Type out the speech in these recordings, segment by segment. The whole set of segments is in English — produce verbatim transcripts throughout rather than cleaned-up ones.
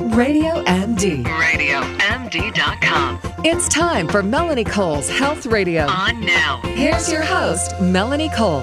Radio M D. radio M D dot com. It's time for Melanie Cole's Health Radio. On now. Here's your host, Melanie Cole.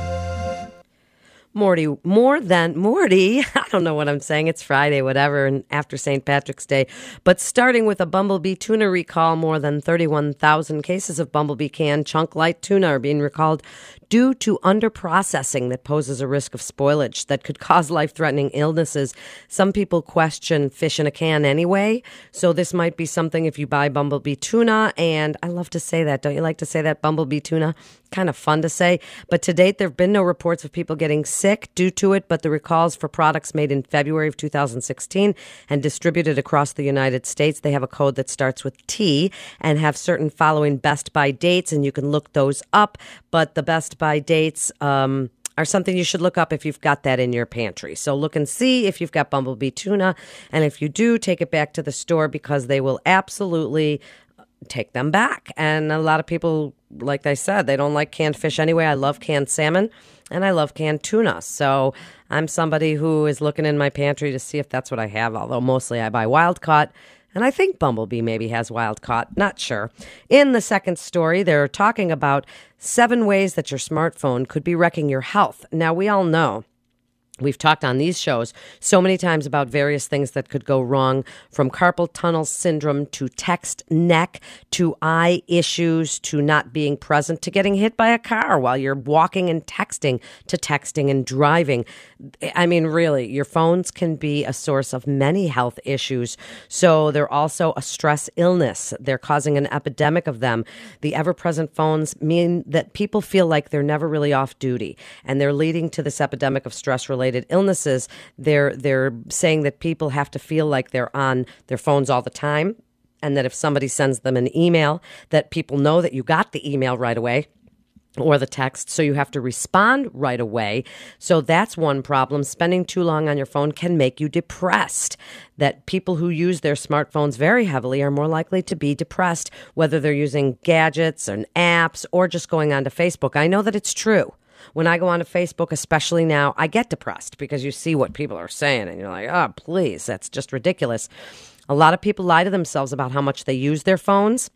Morty, more than Morty. I don't know what I'm saying. It's Friday, whatever, and after Saint Patrick's Day. But starting with a bumblebee tuna recall, more than thirty-one thousand cases of bumblebee canned chunk light tuna are being recalled due to underprocessing that poses a risk of spoilage that could cause life-threatening illnesses. Some people question fish in a can anyway, so this might be something if you buy bumblebee tuna, and I love to say that. Don't you like to say that, bumblebee tuna? Kind of fun to say. But to date, there have been no reports of people getting sick due to it, but the recalls for products made in February of two thousand sixteen and distributed across the United States, they have a code that starts with T and have certain following best by dates, and you can look those up. But the best by dates um, are something you should look up if you've got that in your pantry. So look and see if you've got bumblebee tuna, and if you do, take it back to the store because they will absolutely take them back. And a lot of people, like I said, they don't like canned fish anyway. I love canned salmon and I love canned tuna. So I'm somebody who is looking in my pantry to see if that's what I have, although mostly I buy wild caught. And I think Bumblebee maybe has wild caught. Not sure. In the second story, they're talking about seven ways that your smartphone could be wrecking your health. Now, we all know, we've talked on these shows so many times about various things that could go wrong, from carpal tunnel syndrome to text neck to eye issues to not being present to getting hit by a car while you're walking and texting to texting and driving. I mean, really, your phones can be a source of many health issues. So they're also a stress illness. They're causing an epidemic of them. The ever-present phones mean that people feel like they're never really off duty, and they're leading to this epidemic of stress-related illnesses. They're they're saying that people have to feel like they're on their phones all the time, and that if somebody sends them an email, that people know that you got the email right away or the text, so you have to respond right away. So that's one problem. Spending too long on your phone can make you depressed. That people who use their smartphones very heavily are more likely to be depressed, whether they're using gadgets and apps or just going onto Facebook. I know that it's true. When I go onto Facebook, especially now, I get depressed because you see what people are saying and you're like, oh, please, that's just ridiculous. A lot of people lie to themselves about how much they use their phones.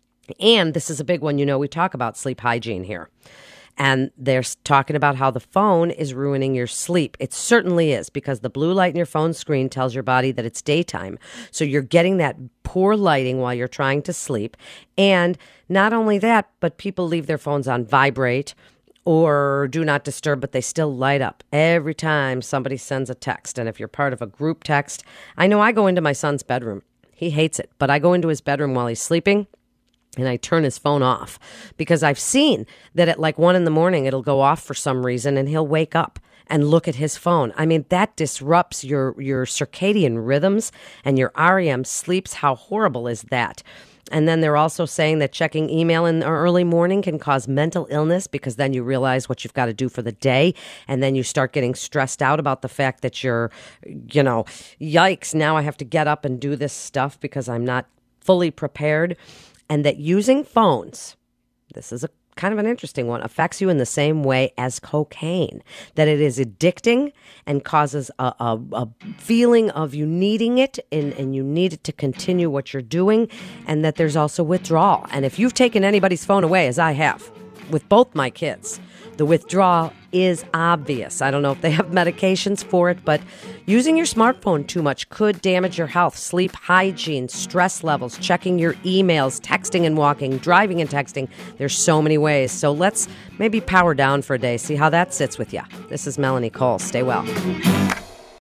And this is a big one. You know, we talk about sleep hygiene here. And they're talking about how the phone is ruining your sleep. It certainly is, because the blue light in your phone screen tells your body that it's daytime. So you're getting that poor lighting while you're trying to sleep. And not only that, but people leave their phones on vibrate or do not disturb, but they still light up every time somebody sends a text. And if you're part of a group text, I know I go into my son's bedroom. He hates it, but I go into his bedroom while he's sleeping and I turn his phone off, because I've seen that at like one in the morning, it'll go off for some reason and he'll wake up and look at his phone. I mean, that disrupts your, your circadian rhythms and your R E M sleeps. How horrible is that? And then they're also saying that checking email in the early morning can cause mental illness, because then you realize what you've got to do for the day. And then you start getting stressed out about the fact that you're, you know, yikes, now I have to get up and do this stuff because I'm not fully prepared. And that using phones, this is a kind of an interesting one, affects you in the same way as cocaine, that it is addicting and causes a, a, a feeling of you needing it and, and you need it to continue what you're doing, and that there's also withdrawal. And if you've taken anybody's phone away, as I have with both my kids, the withdrawal is obvious. I don't know if they have medications for it, but using your smartphone too much could damage your health, sleep hygiene, stress levels, checking your emails, texting and walking, driving and texting. There's so many ways. So let's maybe power down for a day, see how that sits with you. This is Melanie Cole. Stay well.